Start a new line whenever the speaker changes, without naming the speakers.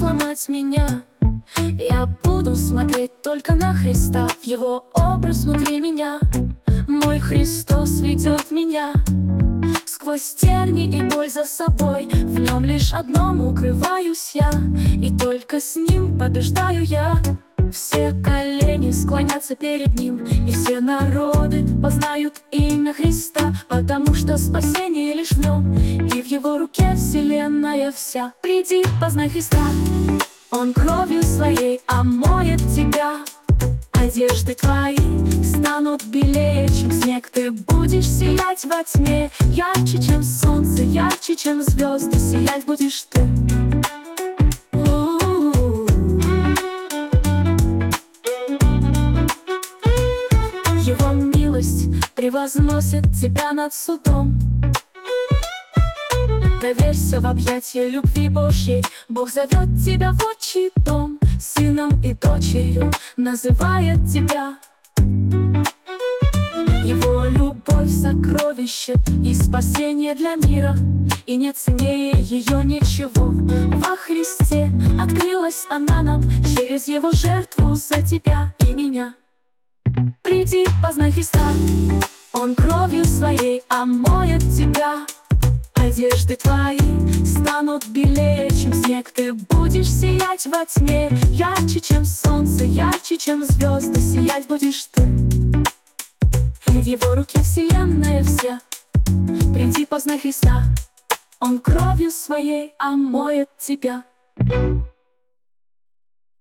сломать меня. Я буду смотреть только на Христа, в Его образ внутри меня. Мой Христос ведет меня сквозь терни и боль за собой. В Нем лишь одном укрываюсь я, и только с Ним побеждаю я. Все колени склонятся перед Ним, и все народы познают имя Христа, потому что спасение лишь в Нем, и в Его руке вселенная вся. Приди, познай Христа, Он кровью Своей омоет тебя. Одежды твои станут белее, чем снег. Ты будешь сиять во тьме, ярче, чем солнце, ярче, чем звезды. Сиять будешь ты. Его милость превозносит тебя над судом. Доверься в объятия любви Божьей. Бог зовет тебя в отчий дом, сыном и дочерью называет тебя. Его любовь — сокровище и спасение для мира, и нет ценнее ее ничего. Во Христе открылась она нам через Его жертву за тебя и меня. Приди, познай Христа, Он кровью Своей омоет тебя. Одежды твои станут белее, чем снег. Ты будешь сиять во тьме, ярче, чем солнце, ярче, чем звезды. Сиять будешь ты. И в Его руке вселенная вся. Приди, познай Христа, Он кровью Своей омоет тебя.